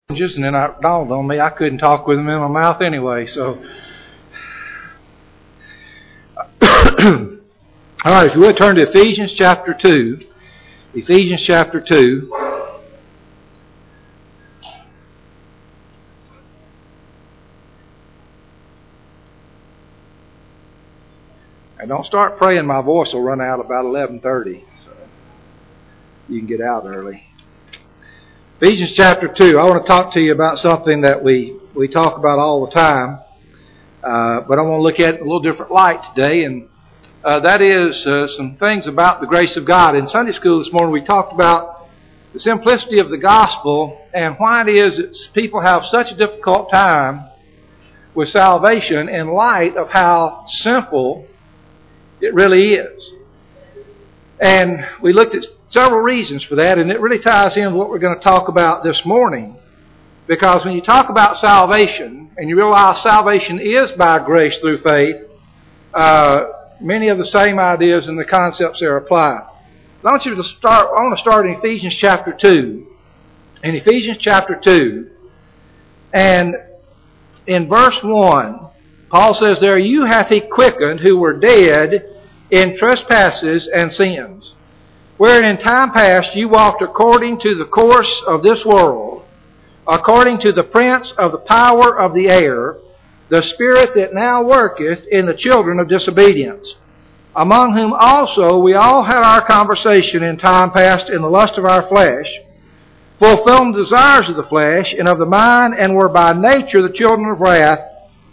And then it dawned on me I couldn't talk with them in my mouth anyway. So, all right, if you would turn to Ephesians chapter 2. Ephesians chapter 2. And don't start praying, my voice will run out about 11:30. So you can get out early. Ephesians chapter 2. I want to talk to you about something that we talk about all the time. But I want to look at it in a little different light today. And that is some things about the grace of God. In Sunday school this morning we talked about the simplicity of the gospel and why it is that people have such a difficult time with salvation in light of how simple it really is. And we looked at several reasons for that, and it really ties in with what we're going to talk about this morning. Because when you talk about salvation, and you realize salvation is by grace through faith, many of the same ideas and the concepts there apply. I want to start in Ephesians chapter 2. In Ephesians chapter 2, and in verse 1, Paul says there, "You hath he quickened who were dead in trespasses and sins, wherein in time past you walked according to the course of this world, according to the prince of the power of the air, the spirit that now worketh in the children of disobedience, among whom also we all had our conversation in time past in the lust of our flesh, fulfilling the desires of the flesh and of the mind, and were by nature the children of wrath,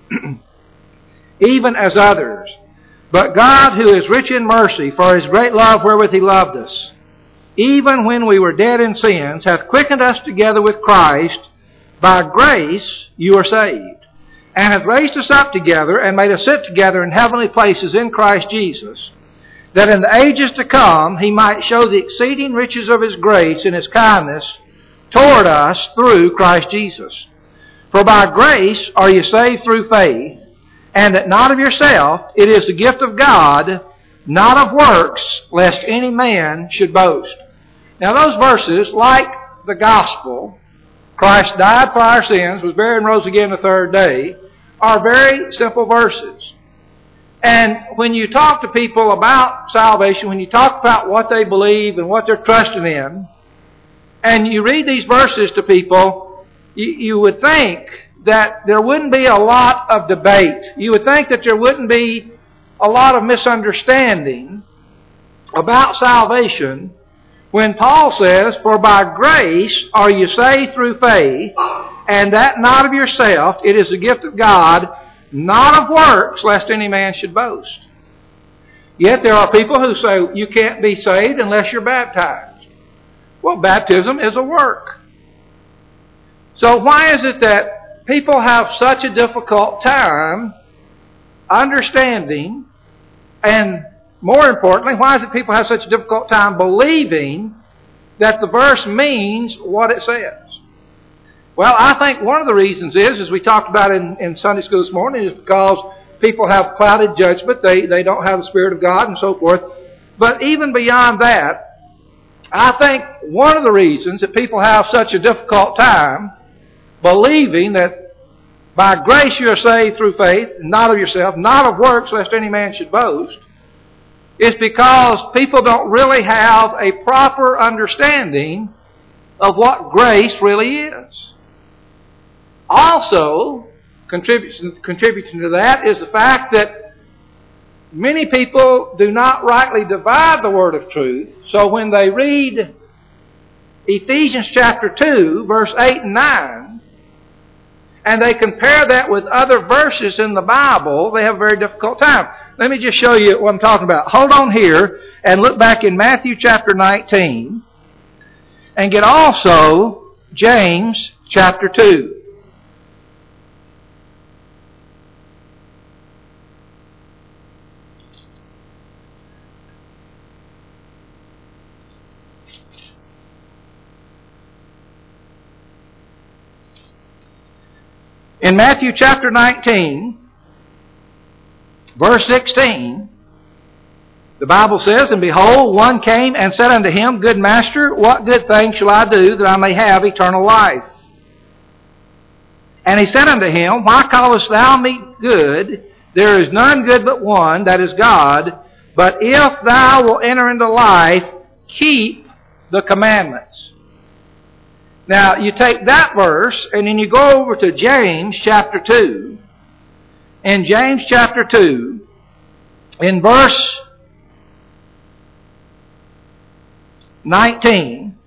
even as others. But God, who is rich in mercy, for his great love wherewith he loved us, even when we were dead in sins, hath quickened us together with Christ. By grace you are saved, and hath raised us up together, and made us sit together in heavenly places in Christ Jesus, that in the ages to come he might show the exceeding riches of his grace and his kindness toward us through Christ Jesus. For by grace are you saved through faith, and that not of yourself, it is the gift of God, not of works, lest any man should boast." Now those verses, like the gospel, Christ died for our sins, was buried and rose again the third day, are very simple verses. And when you talk to people about salvation, when you talk about what they believe and what they're trusting in, and you read these verses to people, you would think that there wouldn't be a lot of debate. You would think that there wouldn't be a lot of misunderstanding about salvation when Paul says, "For by grace are you saved through faith, and that not of yourself, it is the gift of God, not of works, lest any man should boast." Yet there are people who say you can't be saved unless you're baptized. Well, baptism is a work. So why is it that people have such a difficult time understanding, and more importantly, why is it people have such a difficult time believing that the verse means what it says? Well, I think one of the reasons is, as we talked about in Sunday school this morning, is because people have clouded judgment. They don't have the Spirit of God and so forth. But even beyond that, I think one of the reasons that people have such a difficult time believing that by grace you are saved through faith, not of yourself, not of works, lest any man should boast, is because people don't really have a proper understanding of what grace really is. Also, contributing to that is the fact that many people do not rightly divide the word of truth. So when they read Ephesians chapter 2, verse 8 and 9, and they compare that with other verses in the Bible, they have a very difficult time. Let me just show you what I'm talking about. Hold on here and look back in Matthew chapter 19 and get also James chapter 2. In Matthew chapter 19, verse 16, the Bible says, "And behold, one came and said unto him, Good master, what good thing shall I do that I may have eternal life? And he said unto him, Why callest thou me good? There is none good but one, that is God. But if thou wilt enter into life, keep the commandments. Now, you take that verse, and then you go over to James chapter 2. In James chapter 2, in verse 19,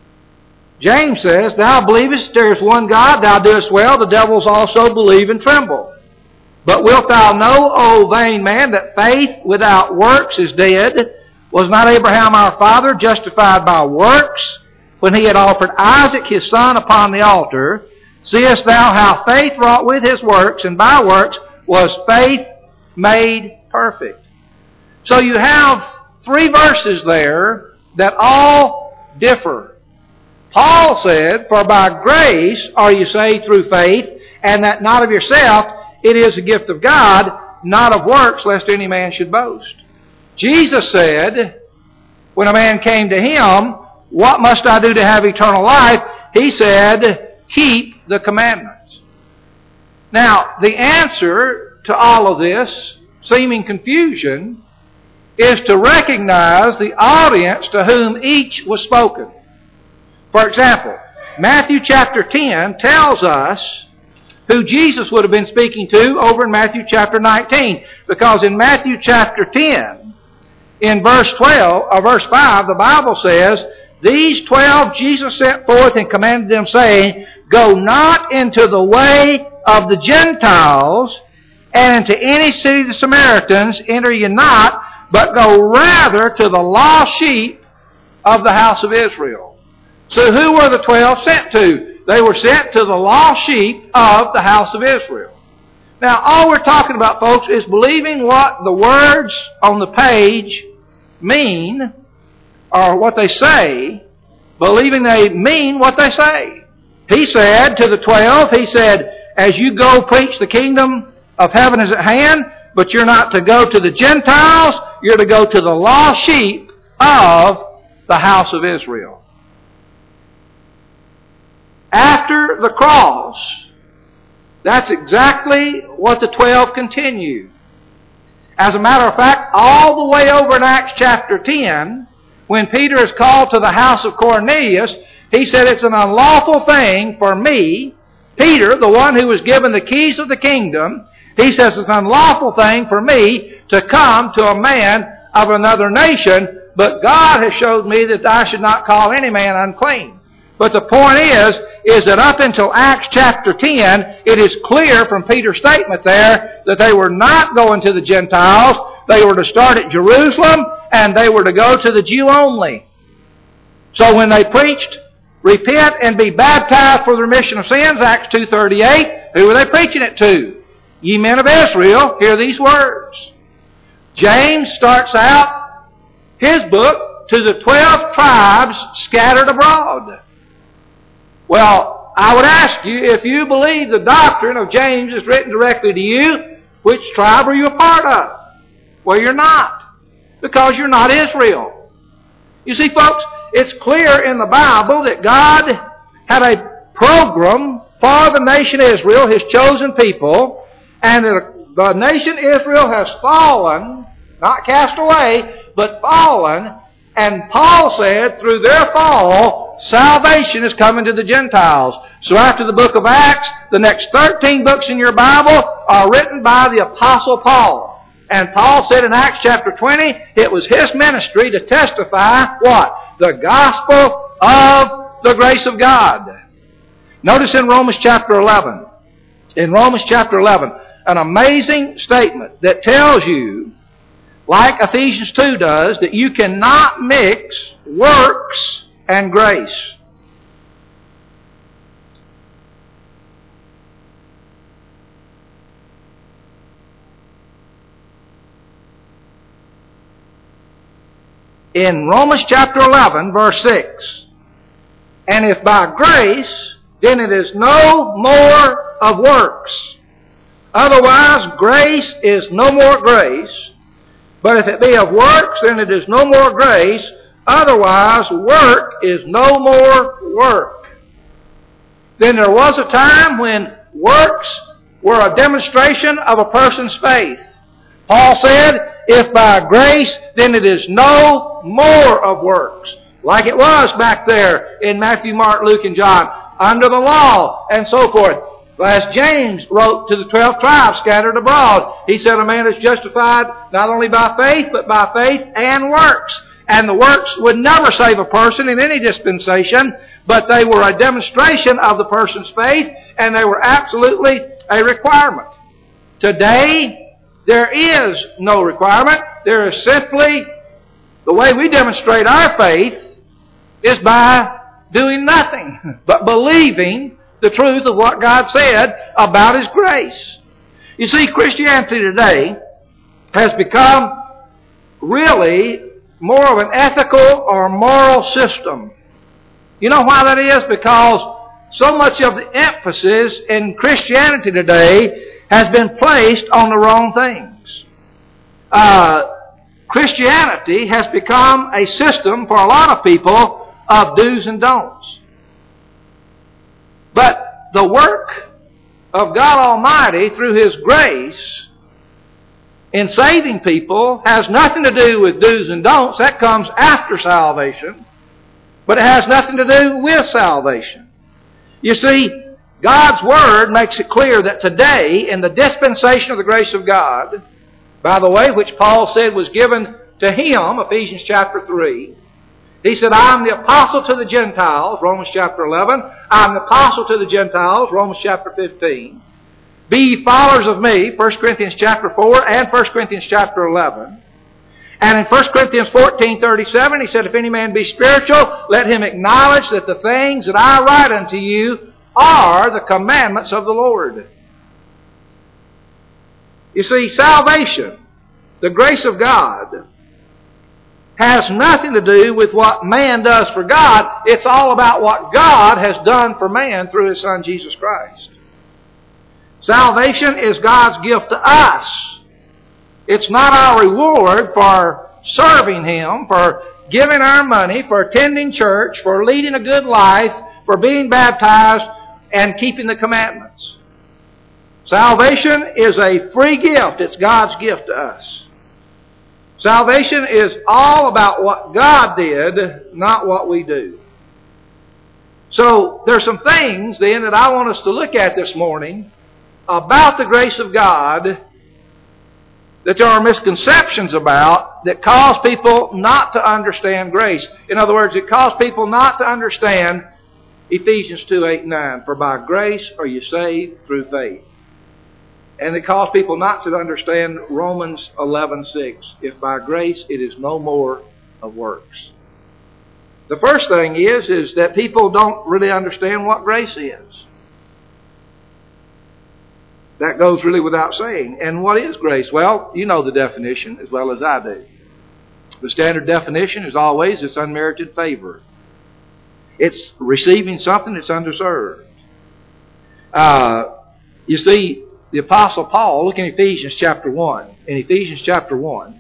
James says, Thou believest there is one God, thou doest well, the devils also believe and tremble. But wilt thou know, O vain man, that faith without works is dead? Was not Abraham our father justified by works, when he had offered Isaac his son upon the altar? Seest thou how faith wrought with his works, and by works was faith made perfect? So you have 3 verses there that all differ. Paul said, For by grace are you saved through faith, and that not of yourself, it is a gift of God, not of works, lest any man should boast. Jesus said, when a man came to him, What must I do to have eternal life? He said, Keep the commandments. Now, the answer to all of this seeming confusion is to recognize the audience to whom each was spoken. For example, Matthew chapter 10 tells us who Jesus would have been speaking to over in Matthew chapter 19. Because in Matthew chapter 10, in verse 5, the Bible says, These 12 Jesus sent forth and commanded them, saying, Go not into the way of the Gentiles, and into any city of the Samaritans enter ye not, but go rather to the lost sheep of the house of Israel. So who were the 12 sent to? They were sent to the lost sheep of the house of Israel. Now, all we're talking about, folks, is believing what the words on the page mean, or what they say, believing they mean what they say. He said to the 12, he said, As you go preach the kingdom of heaven is at hand, but you're not to go to the Gentiles, you're to go to the lost sheep of the house of Israel. After the cross, that's exactly what the 12 continue. As a matter of fact, all the way over in Acts chapter 10, when Peter is called to the house of Cornelius, he said, It's an unlawful thing for me, Peter, the one who was given the keys of the kingdom, he says, It's an unlawful thing for me to come to a man of another nation, but God has showed me that I should not call any man unclean. But the point is that up until Acts chapter 10, it is clear from Peter's statement there that they were not going to the Gentiles. They were to start at Jerusalem, and they were to go to the Jew only. So when they preached, repent and be baptized for the remission of sins, Acts 2:38, who were they preaching it to? Ye men of Israel, hear these words. James starts out his book to the 12 tribes scattered abroad. Well, I would ask you, if you believe the doctrine of James is written directly to you, which tribe are you a part of? Well, you're not, because you're not Israel. You see, folks, it's clear in the Bible that God had a program for the nation Israel, His chosen people, and that the nation Israel has fallen, not cast away, but fallen. And Paul said, through their fall, salvation is coming to the Gentiles. So after the book of Acts, the next 13 books in your Bible are written by the Apostle Paul. And Paul said in Acts chapter 20, it was his ministry to testify what? The gospel of the grace of God. Notice in Romans chapter 11. In Romans chapter 11, an amazing statement that tells you, like Ephesians 2 does, that you cannot mix works and grace. In Romans chapter 11, verse 6, And if by grace, then it is no more of works. Otherwise, grace is no more grace. But if it be of works, then it is no more grace. Otherwise, work is no more work. Then there was a time when works were a demonstration of a person's faith. Paul said, if by grace, then it is no more of works. Like it was back there in Matthew, Mark, Luke, and John, under the law, and so forth. As James wrote to the 12 tribes scattered abroad, he said a man is justified not only by faith, but by faith and works. And the works would never save a person in any dispensation, but they were a demonstration of the person's faith, and they were absolutely a requirement. Today, there is no requirement. There is simply, the way we demonstrate our faith is by doing nothing but believing the truth of what God said about His grace. You see, Christianity today has become really more of an ethical or moral system. You know why that is? Because so much of the emphasis in Christianity today has been placed on the wrong things. Christianity has become a system for a lot of people of do's and don'ts. But the work of God Almighty through His grace in saving people has nothing to do with do's and don'ts. That comes after salvation. But it has nothing to do with salvation. You see, God's Word makes it clear that today, in the dispensation of the grace of God, by the way, which Paul said was given to him, Ephesians chapter 3, he said, I am the apostle to the Gentiles, Romans chapter 11. I am the apostle to the Gentiles, Romans chapter 15. Be ye followers of me, 1 Corinthians chapter 4 and 1 Corinthians chapter 11. And in 1 Corinthians 14:37, he said, if any man be spiritual, let him acknowledge that the things that I write unto you are the commandments of the Lord. You see, salvation, the grace of God, has nothing to do with what man does for God. It's all about what God has done for man through His Son, Jesus Christ. Salvation is God's gift to us. It's not our reward for serving Him, for giving our money, for attending church, for leading a good life, for being baptized, and keeping the commandments. Salvation is a free gift. It's God's gift to us. Salvation is all about what God did, not what we do. So there's some things then that I want us to look at this morning about the grace of God that there are misconceptions about that cause people not to understand grace. In other words, it causes people not to understand Ephesians 2:8-9. For by grace are you saved through faith. And it causes people not to understand Romans 11:6. If by grace it is no more of works. The first thing is that people don't really understand what grace is. That goes really without saying. And what is grace? Well, you know the definition as well as I do. The standard definition is always it's unmerited favor. It's receiving something that's undeserved. You see, the Apostle Paul, look in Ephesians chapter 1. In Ephesians chapter 1.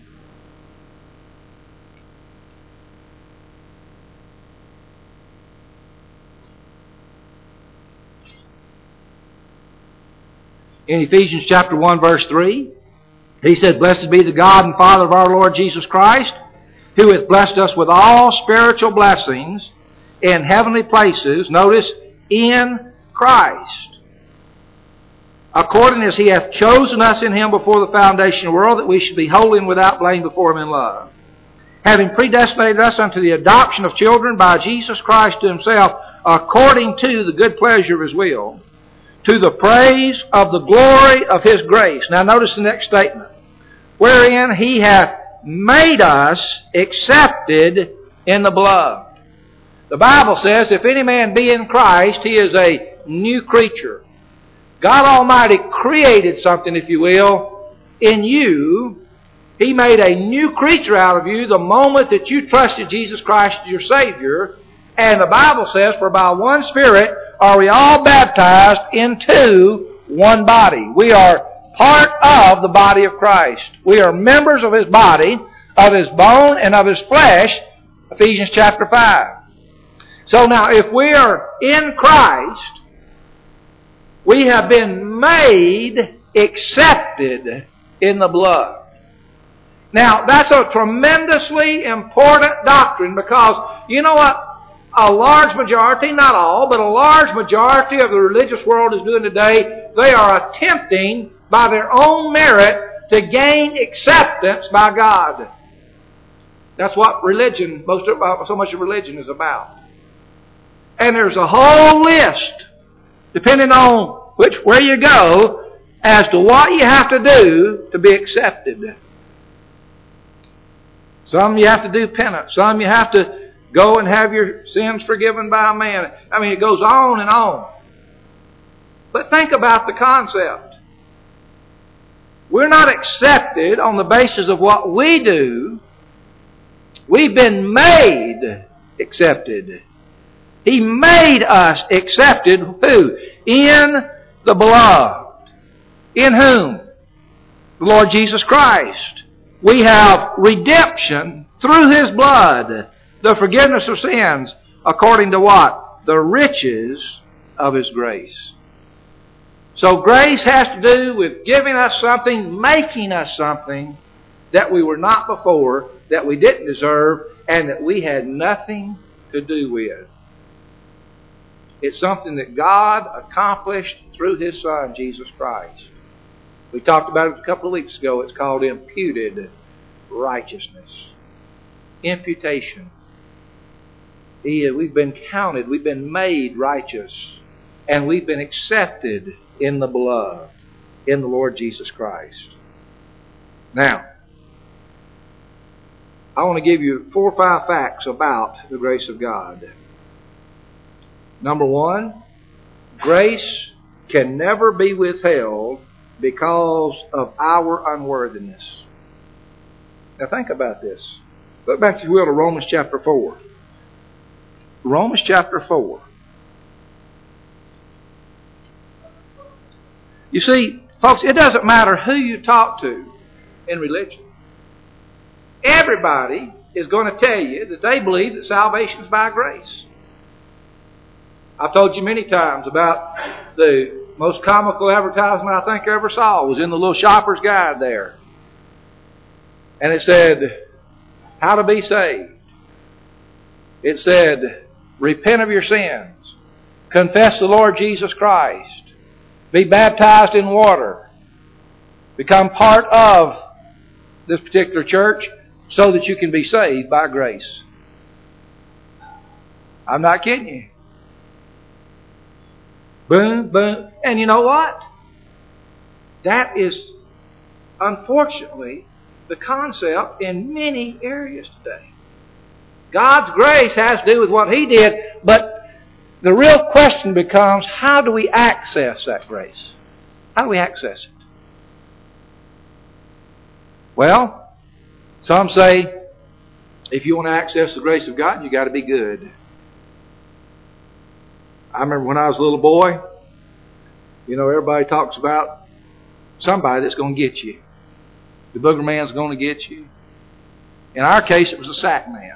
In Ephesians chapter 1 verse 3, he said, Blessed be the God and Father of our Lord Jesus Christ, who hath blessed us with all spiritual blessings in heavenly places, notice, in Christ. According as He hath chosen us in Him before the foundation of the world, that we should be holy and without blame before Him in love. Having predestinated us unto the adoption of children by Jesus Christ to Himself, according to the good pleasure of His will, to the praise of the glory of His grace. Now notice the next statement. Wherein He hath made us accepted in the beloved. The Bible says, if any man be in Christ, he is a new creature. God Almighty created something, if you will, in you. He made a new creature out of you the moment that you trusted Jesus Christ as your Savior. And the Bible says, for by one Spirit are we all baptized into one body. We are part of the body of Christ. We are members of His body, of His bone, and of His flesh. Ephesians chapter 5. So now, if we are in Christ, We have been made accepted in the blood. Now, that's a tremendously important doctrine because, you know what? A large majority, not all, but a large majority of the religious world is doing today. They are attempting, by their own merit, to gain acceptance by God. That's what religion, so much of religion is about. And there's a whole list, depending on where you go, as to what you have to do to be accepted. Some you have to do penance. Some you have to go and have your sins forgiven by a man. I mean, it goes on and on. But think about the concept. We're not accepted on the basis of what we do. We've been made accepted. He made us accepted. Who? In the beloved. In whom? The Lord Jesus Christ. We have redemption through His blood. The forgiveness of sins according to what? The riches of His grace. So grace has to do with giving us something, making us something that we were not before, that we didn't deserve, and that we had nothing to do with. It's something that God accomplished through His Son, Jesus Christ. We talked about it a couple of weeks ago. It's called imputed righteousness. Imputation. We've been counted, we've been made righteous, and we've been accepted in the blood, in the Lord Jesus Christ. Now, I want to give you 4 or 5 facts about the grace of God. Number 1, grace can never be withheld because of our unworthiness. Now think about this. Look back, if you will, to Romans chapter 4. Romans chapter 4. You see, folks, it doesn't matter who you talk to in religion. Everybody is going to tell you that they believe that salvation is by grace. I've told you many times about the most comical advertisement I think I ever saw was in the little shopper's guide there. And it said, how to be saved. It said, repent of your sins. Confess the Lord Jesus Christ. Be baptized in water. Become part of this particular church so that you can be saved by grace. I'm not kidding you. Boom, boom. And you know what? That is, unfortunately, the concept in many areas today. God's grace has to do with what He did, but the real question becomes, how do we access that grace? How do we access it? Well, some say, if you want to access the grace of God, you've got to be good. I remember when I was a little boy, you know, everybody talks about somebody that's going to get you. The booger man's going to get you. In our case, it was the sack man.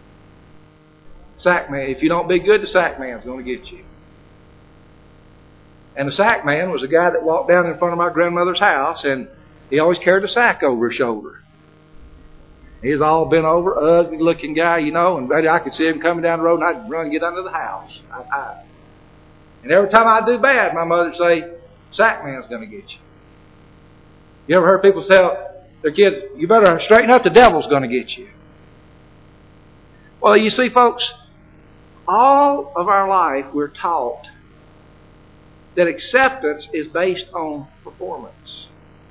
Sack man. If you don't be good, the sack man's going to get you. And the sack man was a guy that walked down in front of my grandmother's house, and he always carried a sack over his shoulder. He was all bent over, ugly looking guy, you know, and I could see him coming down the road, and I'd run and get under the house. And every time I do bad, my mother would say, sack man's going to get you. You ever heard people tell their kids, you better straighten up, the devil's going to get you? Well, you see, folks, all of our life we're taught that acceptance is based on performance.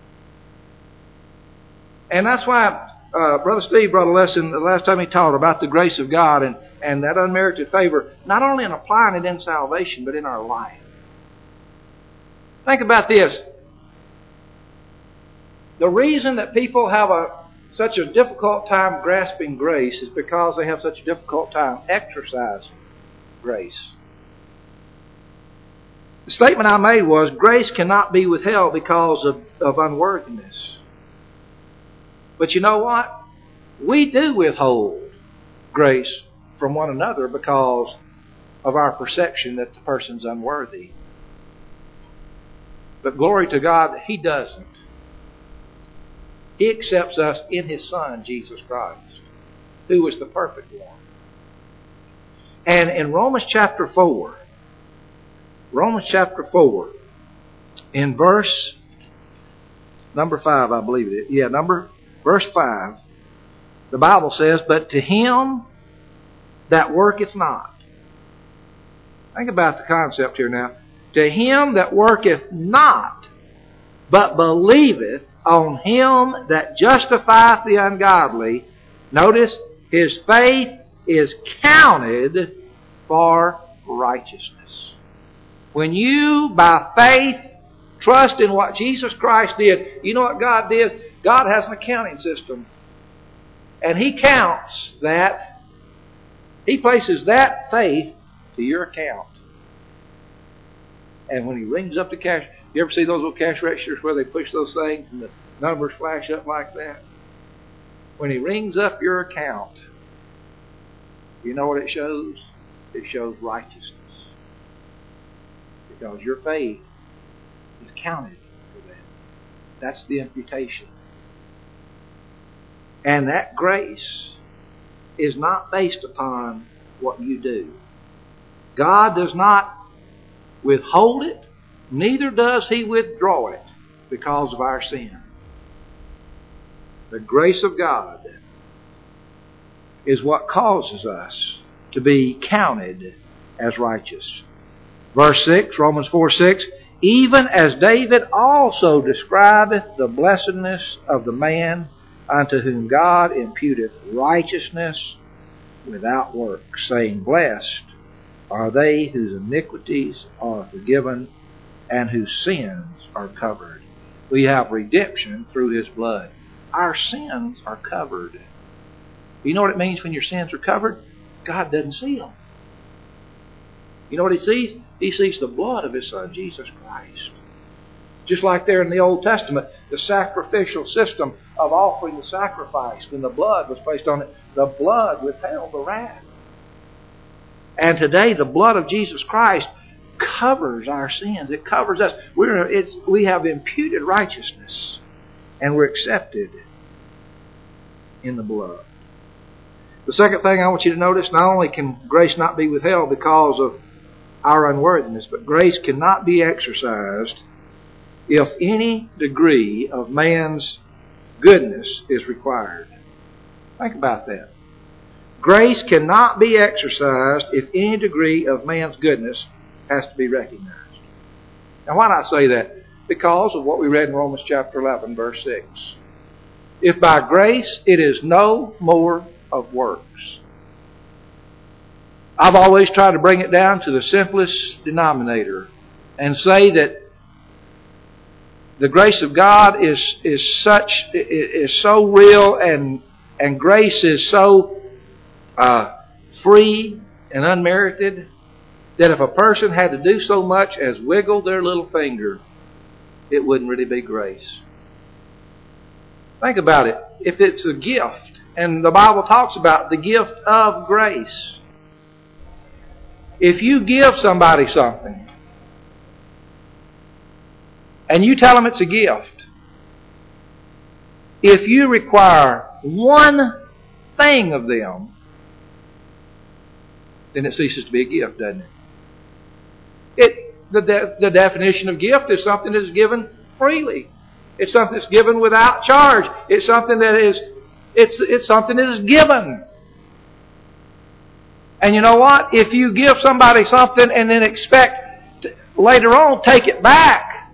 And that's why Brother Steve brought a lesson the last time he taught about the grace of God and that unmerited favor, not only in applying it in salvation, but in our life. Think about this. The reason that people have such a difficult time grasping grace is because they have such a difficult time exercising grace. The statement I made was, grace cannot be withheld because of unworthiness. But you know what? We do withhold grace from one another because of our perception that the person's unworthy. But glory to God that He doesn't. He accepts us in His Son, Jesus Christ, who was the perfect one. And in Romans chapter 4, in verse number 5, I believe it is. Yeah, verse 5, the Bible says, "But to him that worketh not." Think about the concept here now. "To him that worketh not, but believeth on him that justifieth the ungodly," notice, "his faith is counted for righteousness." When you, by faith, trust in what Jesus Christ did, you know what God did? God has an accounting system. And He counts that. He places that faith to your account. And when He rings up the cash, you ever see those little cash registers where they push those things and the numbers flash up like that? When He rings up your account, you know what it shows? It shows righteousness. Because your faith is counted for that. That's the imputation. And that grace is not based upon what you do. God does not withhold it, neither does He withdraw it because of our sin. The grace of God is what causes us to be counted as righteous. Verse 6, Romans 4:6, "Even as David also describeth the blessedness of the man unto whom God imputeth righteousness without works, saying, Blessed are they whose iniquities are forgiven and whose sins are covered." We have redemption through His blood. Our sins are covered. You know what it means when your sins are covered? God doesn't see them. You know what He sees? He sees the blood of His Son, Jesus Christ. Just like there in the Old Testament, the sacrificial system of offering the sacrifice, when the blood was placed on it, the blood withheld the wrath. And today, the blood of Jesus Christ covers our sins. It covers us. We have imputed righteousness, and we're accepted in the blood. The second thing I want you to notice, not only can grace not be withheld because of our unworthiness, but grace cannot be exercised if any degree of man's goodness is required. Think about that. Grace cannot be exercised if any degree of man's goodness has to be recognized. Now, why do I say that? Because of what we read in Romans chapter 11, verse 6. "If by grace it is no more of works." I've always tried to bring it down to the simplest denominator and say that the grace of God is so real, and grace is so free and unmerited that if a person had to do so much as wiggle their little finger, it wouldn't really be grace. Think about it. If it's a gift, and the Bible talks about the gift of grace. If you give somebody something, and you tell them it's a gift, if you require one thing of them, then it ceases to be a gift, doesn't it? The definition of gift is something that is given freely. It's something that's given without charge. It's something that is it's something that is given. And you know what? If you give somebody something and then expect to later on take it back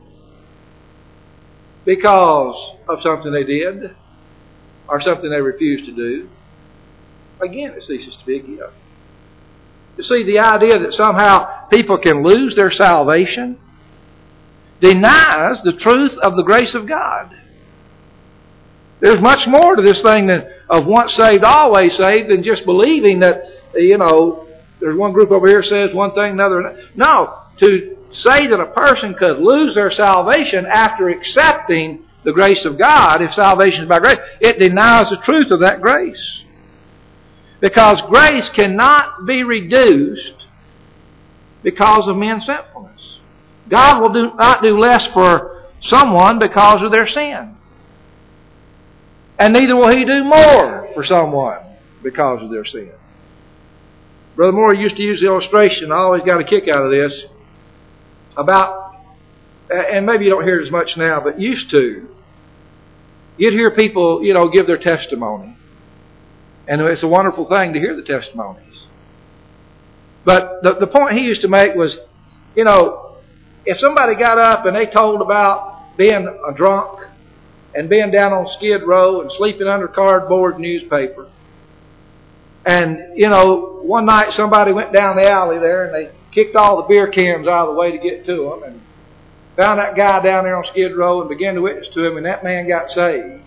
because of something they did or something they refused to do, again, it ceases to be a gift. You see, the idea that somehow people can lose their salvation denies the truth of the grace of God. There's much more to this thing of once saved, always saved than just believing that, there's one group over here says one thing, another. No, to say that a person could lose their salvation after accepting the grace of God, if salvation is by grace, it denies the truth of that grace. Because grace cannot be reduced because of men's sinfulness. God will not do less for someone because of their sin. And neither will He do more for someone because of their sin. Brother Moore used to use the illustration, I always got a kick out of this, about, and maybe you don't hear it as much now, but used to. You'd hear people, give their testimony. And it's a wonderful thing to hear the testimonies. But the point he used to make was, if somebody got up and they told about being a drunk and being down on Skid Row and sleeping under cardboard newspaper, and, one night somebody went down the alley there and they kicked all the beer cans out of the way to get to them and found that guy down there on Skid Row and began to witness to him, and that man got saved.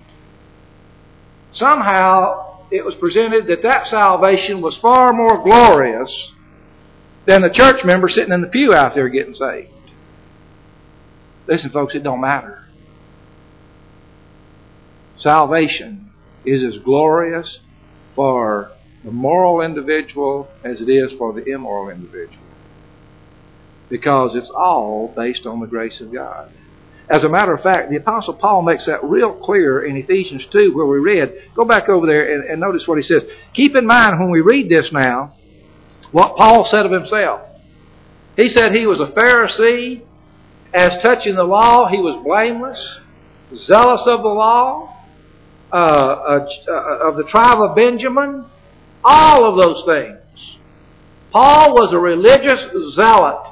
Somehow it was presented that salvation was far more glorious than the church member sitting in the pew out there getting saved. Listen, folks, it don't matter. Salvation is as glorious for the moral individual as it is for the immoral individual. Because it's all based on the grace of God. As a matter of fact, the Apostle Paul makes that real clear in Ephesians 2 where we read. Go back over there and notice what he says. Keep in mind when we read this now, what Paul said of himself. He said he was a Pharisee. As touching the law, he was blameless, zealous of the law, of the tribe of Benjamin. All of those things. Paul was a religious zealot.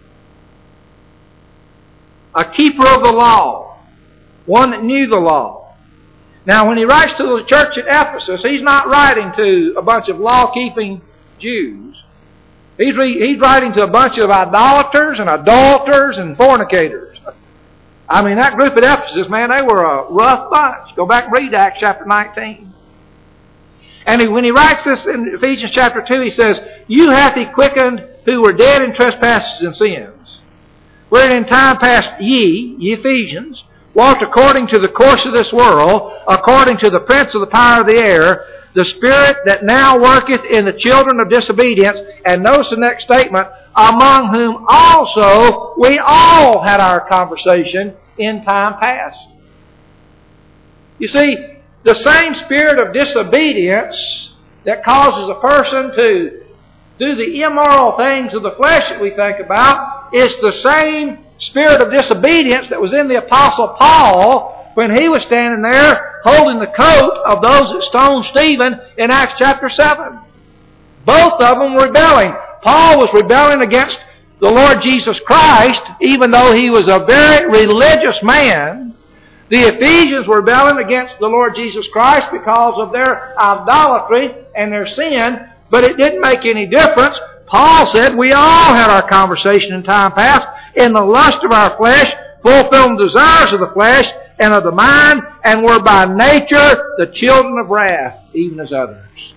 A keeper of the law. One that knew the law. Now, when he writes to the church at Ephesus, he's not writing to a bunch of law-keeping Jews. He's writing to a bunch of idolaters and adulterers and fornicators. I mean, that group at Ephesus, man, they were a rough bunch. Go back and read Acts chapter 19. And when he writes this in Ephesians chapter 2, he says, You hath He quickened who were dead in trespasses and sins, wherein in time past ye Ephesians, walked according to the course of this world, according to the prince of the power of the air, the spirit that now worketh in the children of disobedience. And notice the next statement, among whom also we all had our conversation in time past. You see, the same spirit of disobedience that causes a person to do the immoral things of the flesh that we think about is the same spirit of disobedience that was in the Apostle Paul when he was standing there holding the coat of those that stoned Stephen in Acts chapter 7. Both of them were rebelling. Paul was rebelling against the Lord Jesus Christ, even though he was a very religious man. The Ephesians were rebelling against the Lord Jesus Christ because of their idolatry and their sin, but it didn't make any difference. Paul said we all had our conversation in time past in the lust of our flesh, fulfilling the desires of the flesh and of the mind, and were by nature the children of wrath, even as others.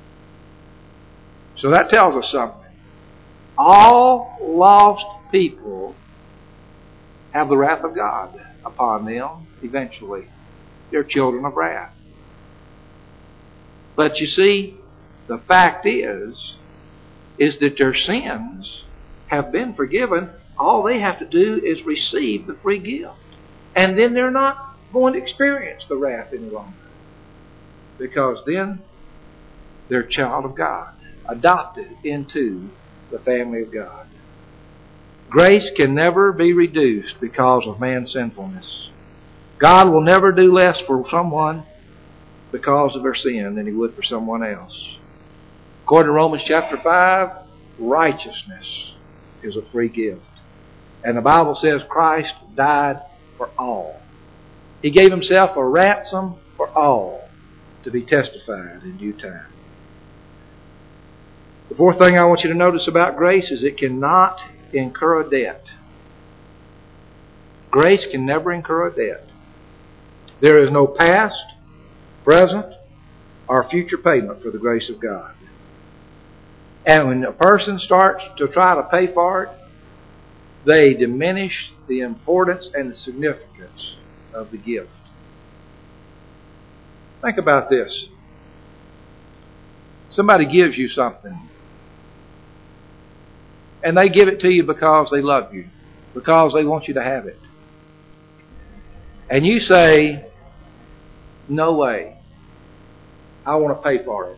So that tells us something. All lost people have the wrath of God upon them eventually. They're children of wrath. But you see, the fact is that their sins have been forgiven. All they have to do is receive the free gift. And then they're not going to experience the wrath any longer. Because then they're a child of God, adopted into the family of God. Grace can never be reduced because of man's sinfulness. God will never do less for someone because of their sin than He would for someone else. According to Romans chapter 5, righteousness is a free gift. And the Bible says Christ died for all. He gave Himself a ransom for all to be testified in due time. The fourth thing I want you to notice about grace is it cannot incur a debt. Grace can never incur a debt. There is no past, present, or future payment for the grace of God. And when a person starts to try to pay for it, they diminish the importance and the significance of the gift. Think about this. Somebody gives you something, and they give it to you because they love you. because they want you to have it. And you say, no way. I want to pay for it.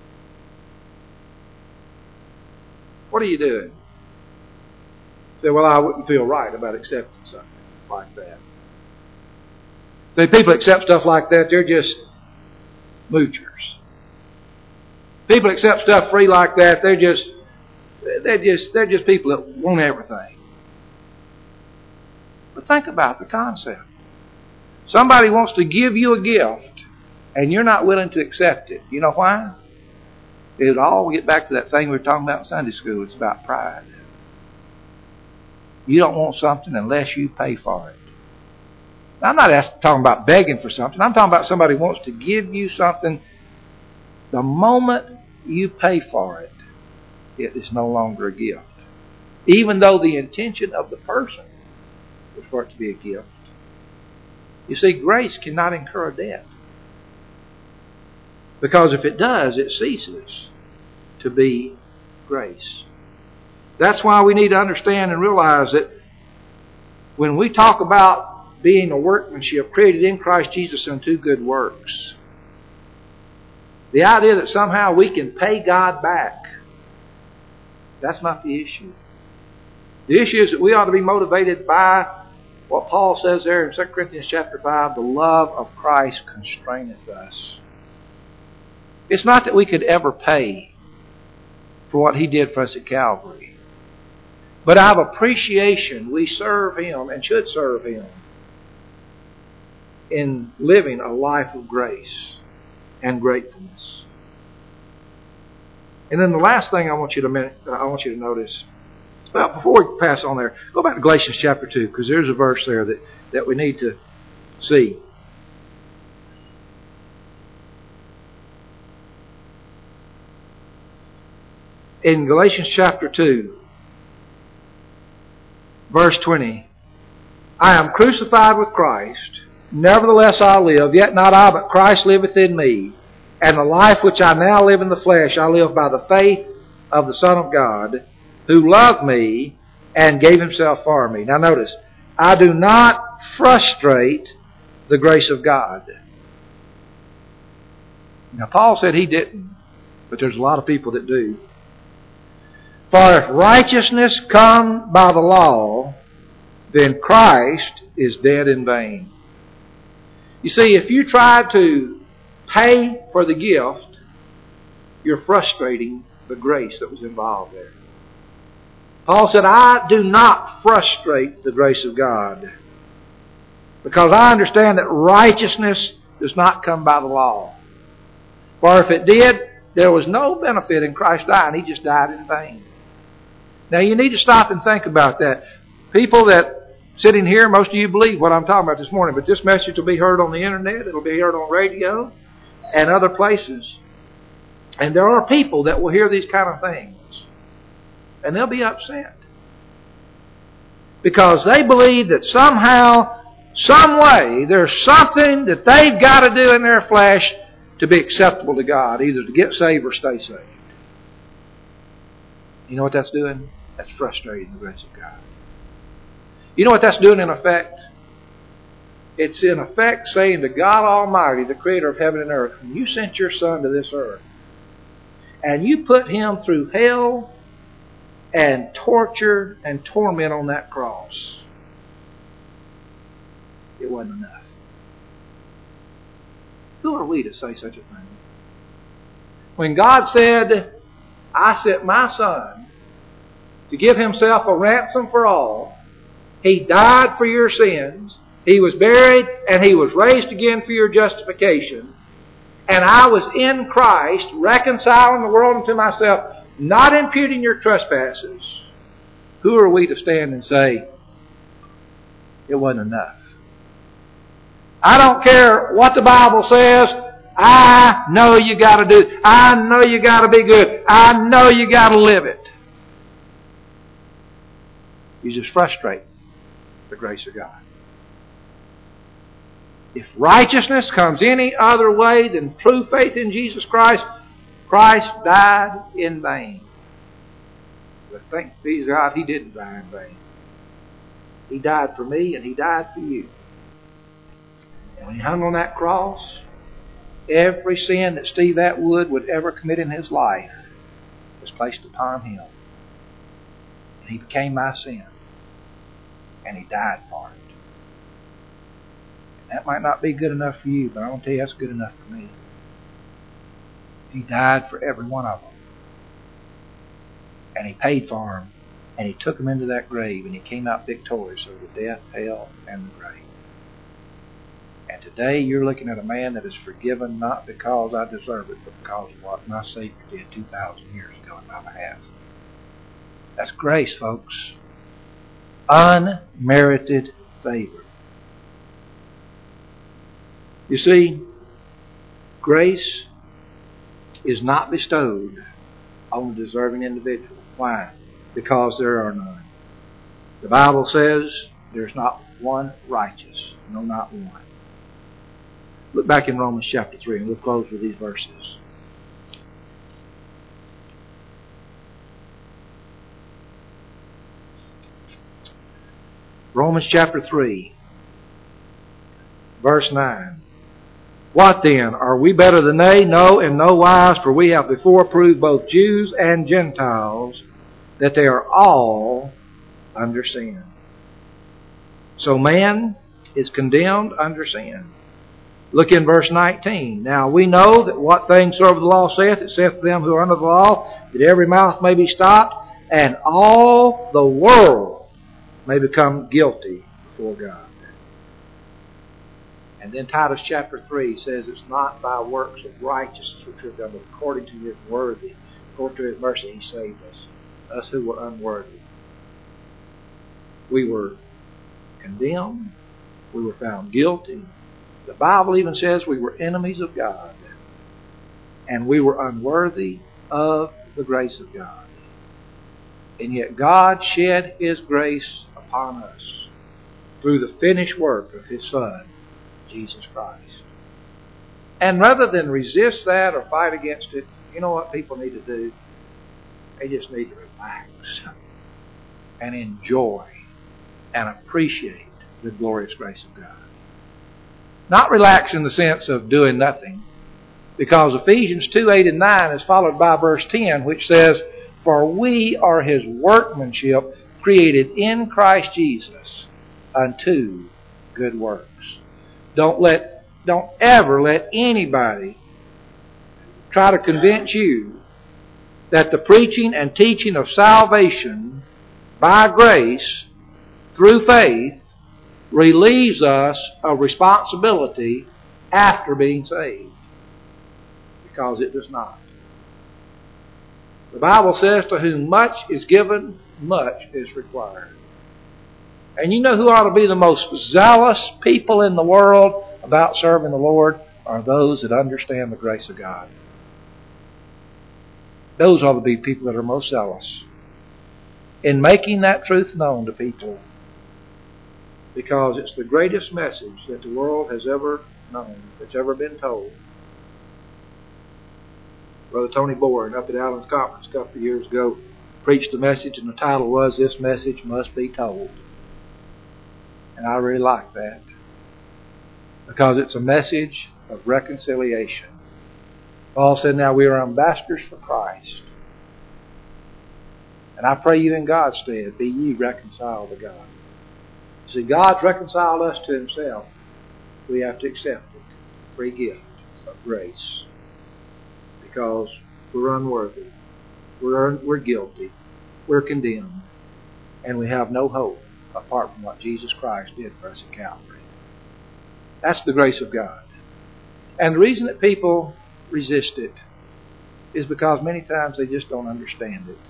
What are you doing? You say, well, I wouldn't feel right about accepting something like that. So people accept stuff like that, they're just moochers. People accept stuff free like that, they're just people that want everything. But think about the concept. Somebody wants to give you a gift and you're not willing to accept it. You know why? It would all get back to that thing we were talking about in Sunday school. It's about pride. You don't want something unless you pay for it. Now, I'm not talking about begging for something. I'm talking about somebody who wants to give you something. The moment you pay for it, it is no longer a gift. Even though the intention of the person was for it to be a gift. You see, grace cannot incur a debt. Because if it does, it ceases to be grace. That's why we need to understand and realize that when we talk about being a workmanship created in Christ Jesus unto good works, the idea that somehow we can pay God back, that's not the issue. The issue is that we ought to be motivated by what Paul says there in 2 Corinthians chapter 5, the love of Christ constraineth us. It's not that we could ever pay for what He did for us at Calvary. But out of appreciation, we serve Him and should serve Him in living a life of grace and gratefulness. And then the last thing I want you to notice, well, before we pass on there, go back to Galatians chapter 2, because there's a verse there that we need to see. In Galatians chapter 2, verse 20, I am crucified with Christ, nevertheless I live, yet not I, but Christ liveth in me. And the life which I now live in the flesh, I live by the faith of the Son of God, who loved me and gave Himself for me. Now notice, I do not frustrate the grace of God. Now Paul said he didn't, but there's a lot of people that do. For if righteousness come by the law, then Christ is dead in vain. You see, if you try to pay for the gift, you're frustrating the grace that was involved there. Paul said, I do not frustrate the grace of God, because I understand that righteousness does not come by the law. For if it did, there was no benefit in Christ dying. He just died in vain. Now you need to stop and think about that. People that sitting here, most of you believe what I'm talking about this morning, but this message will be heard on the internet, it'll be heard on radio and other places. And there are people that will hear these kind of things. And they'll be upset. Because they believe that somehow, some way, there's something that they've got to do in their flesh to be acceptable to God, either to get saved or stay saved. You know what that's doing? That's frustrating the grace of God. You know what that's doing in effect? It's in effect saying to God Almighty, the Creator of heaven and earth, when you sent your Son to this earth, and you put Him through hell and torture and torment on that cross, it wasn't enough. Who are we to say such a thing? When God said, I sent my Son to give Himself a ransom for all, He died for your sins, He was buried, and He was raised again for your justification, and I was in Christ, reconciling the world unto myself, not imputing your trespasses, who are we to stand and say, it wasn't enough? I don't care what the Bible says. I know you got to do it. I know you got to be good. I know you got to live it. You just frustrate the grace of God. If righteousness comes any other way than true faith in Jesus Christ, Christ died in vain. But thanks be to God, He didn't die in vain. He died for me and He died for you. And when He hung on that cross, every sin that Steve Atwood would ever commit in his life was placed upon Him. And He became my sin. And He died for it. And that might not be good enough for you, but I want to tell you that's good enough for me. He died for every one of them. And He paid for them. And He took them into that grave. And He came out victorious over death, hell, and the grave. And today you're looking at a man that is forgiven not because I deserve it, but because of what my Savior did 2,000 years ago in my behalf. That's grace, folks. Unmerited favor. You see, grace is not bestowed on a deserving individual. Why? Because there are none. The Bible says there's not one righteous. No, not one. Look back in Romans chapter 3 and we'll close with these verses. Romans chapter 3, verse 9. What then? Are we better than they? No, in no wise, for we have before proved both Jews and Gentiles that they are all under sin. So man is condemned under sin. Look in verse 19. Now we know that what things soever the law saith, it saith to them who are under the law, that every mouth may be stopped, and all the world may become guilty before God. And then Titus chapter 3 says it's not by works of righteousness which we have done, but according to His worthy, according to His mercy, He saved us who were unworthy. We were condemned. We were found guilty. The Bible even says we were enemies of God. And we were unworthy of the grace of God. And yet God shed His grace upon us through the finished work of His Son, Jesus Christ. And rather than resist that or fight against it, you know what people need to do? They just need to relax and enjoy and appreciate the glorious grace of God. Not relax in the sense of doing nothing, because Ephesians 2:8 and 9 is followed by verse 10, which says, For we are His workmanship, created in Christ Jesus unto good works. Don't ever let anybody try to convince you that the preaching and teaching of salvation by grace through faith relieves us of responsibility after being saved. Because it does not. The Bible says, to whom much is given, much is required. And you know who ought to be the most zealous people in the world about serving the Lord? Are those that understand the grace of God. Those ought to be people that are most zealous in making that truth known to people, because it's the greatest message that the world has ever known, that's ever been told. Brother Tony Boren up at Allen's Conference a couple of years ago preached a message, and the title was, This Message Must Be Told. And I really like that, because it's a message of reconciliation. Paul said, now we are ambassadors for Christ. And I pray you in God's stead, be ye reconciled to God. See, God's reconciled us to Himself. We have to accept it. Free gift of grace. Because we're unworthy. We're guilty. We're condemned. And we have no hope apart from what Jesus Christ did for us at Calvary. That's the grace of God. And the reason that people resist it is because many times they just don't understand it.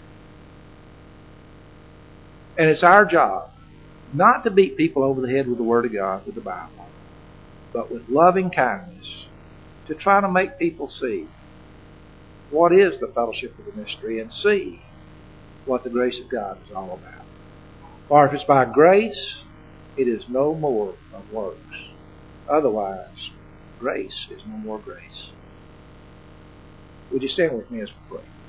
And it's our job not to beat people over the head with the Word of God, with the Bible, but with loving kindness to try to make people see what is the fellowship of the mystery and see what the grace of God is all about. For if it's by grace, it is no more of works. Otherwise, grace is no more grace. Would you stand with me as we pray?